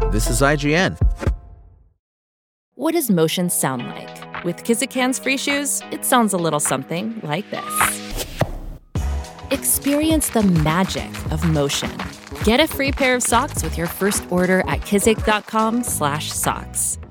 This is IGN. What does motion sound like? With Kizikans free shoes, it sounds a little something like this. Experience the magic of motion. Get a free pair of socks with your first order at kizik.com/socks.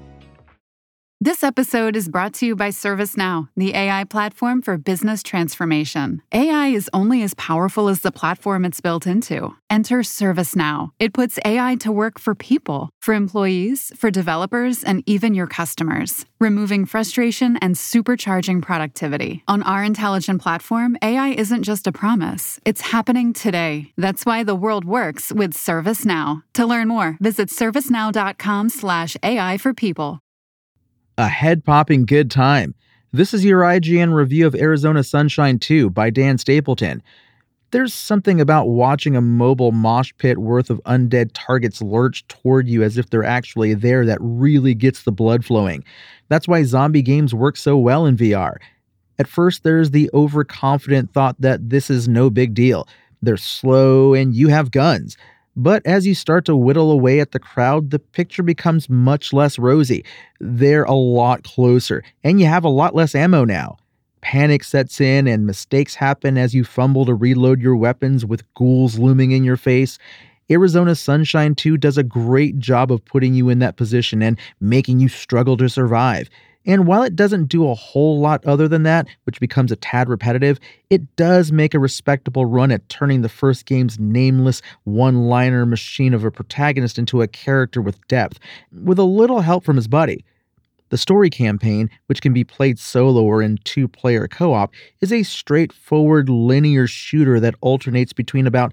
This episode is brought to you by ServiceNow, the AI platform for business transformation. AI is only as powerful as the platform it's built into. Enter ServiceNow. It puts AI to work for people, for employees, for developers, and even your customers, removing frustration and supercharging productivity. On our intelligent platform, AI isn't just a promise. It's happening today. That's why the world works with ServiceNow. To learn more, visit servicenow.com/AI for people. A head-popping good time. This is your IGN review of Arizona Sunshine 2 by Dan Stapleton. There's something about watching a mobile mosh pit worth of undead targets lurch toward you as if they're actually there that really gets the blood flowing. That's why zombie games work so well in VR. At first, there's the overconfident thought that this is no big deal. They're slow and you have guns. But as you start to whittle away at the crowd, the picture becomes much less rosy. They're a lot closer, and you have a lot less ammo now. Panic sets in, and mistakes happen as you fumble to reload your weapons with ghouls looming in your face. Arizona Sunshine 2 does a great job of putting you in that position and making you struggle to survive. And while it doesn't do a whole lot other than that, which becomes a tad repetitive, it does make a respectable run at turning the first game's nameless one-liner machine of a protagonist into a character with depth, with a little help from his buddy. The story campaign, which can be played solo or in two-player co-op, is a straightforward linear shooter that alternates between about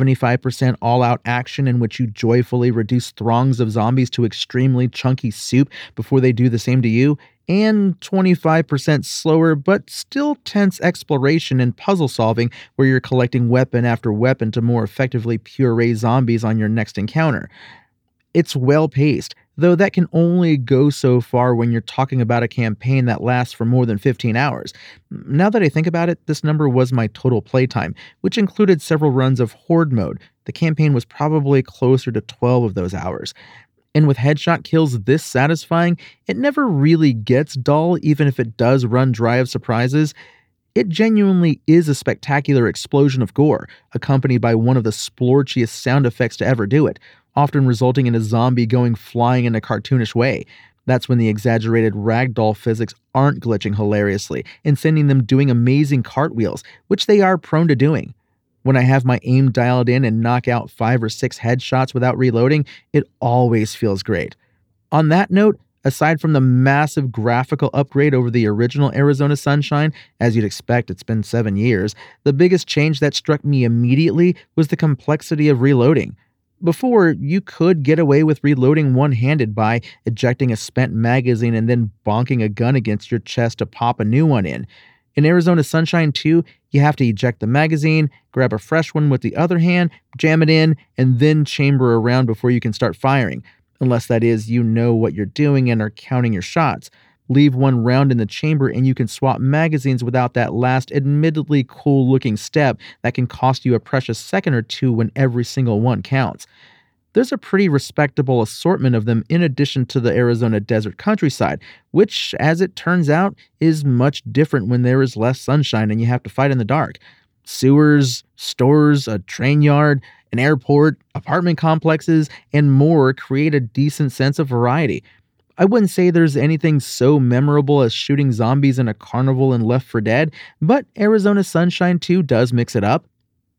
75% all-out action in which you joyfully reduce throngs of zombies to extremely chunky soup before they do the same to you, and 25% slower but still tense exploration and puzzle solving where you're collecting weapon after weapon to more effectively puree zombies on your next encounter. It's well-paced, though that can only go so far when you're talking about a campaign that lasts for more than 15 hours. Now that I think about it, this number was my total playtime, which included several runs of Horde mode. The campaign was probably closer to 12 of those hours. And with headshot kills this satisfying, it never really gets dull, even if it does run dry of surprises. It genuinely is a spectacular explosion of gore, accompanied by one of the splorchiest sound effects to ever do it, often resulting in a zombie going flying in a cartoonish way. That's when the exaggerated ragdoll physics aren't glitching hilariously and sending them doing amazing cartwheels, which they are prone to doing. When I have my aim dialed in and knock out 5 or 6 headshots without reloading, it always feels great. On that note, aside from the massive graphical upgrade over the original Arizona Sunshine, as you'd expect, it's been 7 years, the biggest change that struck me immediately was the complexity of reloading. Before, you could get away with reloading one-handed by ejecting a spent magazine and then bonking a gun against your chest to pop a new one in. In Arizona Sunshine 2, you have to eject the magazine, grab a fresh one with the other hand, jam it in, and then chamber around before you can start firing. Unless that is, you know what you're doing and are counting your shots. Leave one round in the chamber and you can swap magazines without that last admittedly cool-looking step that can cost you a precious second or two when every single one counts. There's a pretty respectable assortment of them in addition to the Arizona desert countryside, which, as it turns out, is much different when there is less sunshine and you have to fight in the dark. Sewers, stores, a train yard, an airport, apartment complexes, and more create a decent sense of variety. I wouldn't say there's anything so memorable as shooting zombies in a carnival in Left 4 Dead, but Arizona Sunshine 2 does mix it up.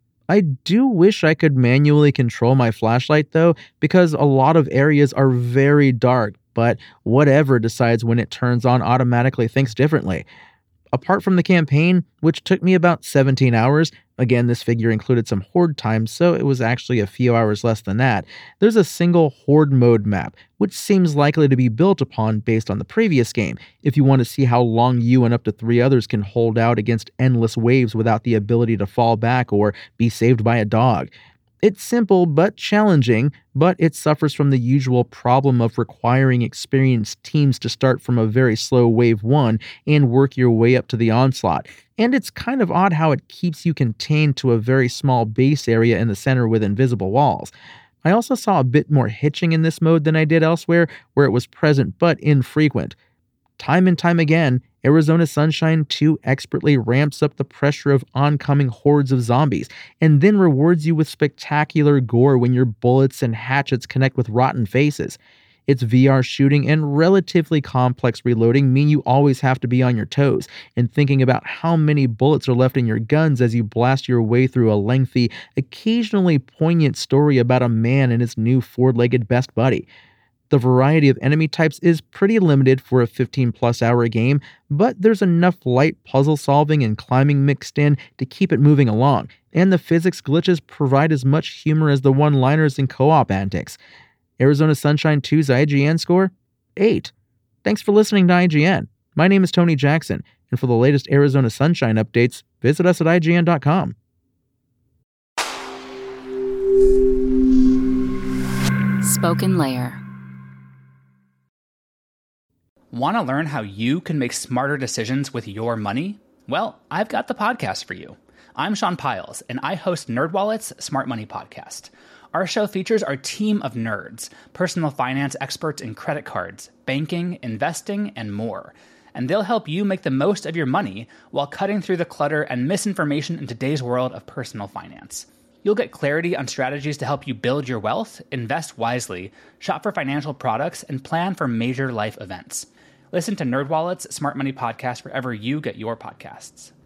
I do wish I could manually control my flashlight though, because a lot of areas are very dark, but whatever decides when it turns on automatically thinks differently. Apart from the campaign, which took me about 17 hours, again this figure included some Horde time, so it was actually a few hours less than that, there's a single Horde mode map, which seems likely to be built upon based on the previous game, if you want to see how long you and up to 3 others can hold out against endless waves without the ability to fall back or be saved by a dog. It's simple but challenging, but it suffers from the usual problem of requiring experienced teams to start from a very slow wave 1 and work your way up to the onslaught. And it's kind of odd how it keeps you contained to a very small base area in the center with invisible walls. I also saw a bit more hitching in this mode than I did elsewhere, where it was present but infrequent. Time and time again, Arizona Sunshine 2 expertly ramps up the pressure of oncoming hordes of zombies, and then rewards you with spectacular gore when your bullets and hatchets connect with rotten faces. Its VR shooting and relatively complex reloading mean you always have to be on your toes and thinking about how many bullets are left in your guns as you blast your way through a lengthy, occasionally poignant story about a man and his new four-legged best buddy. The variety of enemy types is pretty limited for a 15-plus hour game, but there's enough light puzzle solving and climbing mixed in to keep it moving along, and the physics glitches provide as much humor as the one-liners and co-op antics. Arizona Sunshine 2's IGN score? 8. Thanks for listening to IGN. My name is Tony Jackson, and for the latest Arizona Sunshine updates, visit us at IGN.com. Spoken Layer. Want to learn how you can make smarter decisions with your money? Well, I've got the podcast for you. I'm Sean Piles, and I host NerdWallet's Smart Money Podcast. Our show features our team of nerds, personal finance experts in credit cards, banking, investing, and more. And they'll help you make the most of your money while cutting through the clutter and misinformation in today's world of personal finance. You'll get clarity on strategies to help you build your wealth, invest wisely, shop for financial products, and plan for major life events. Listen to NerdWallet's Smart Money Podcast wherever you get your podcasts.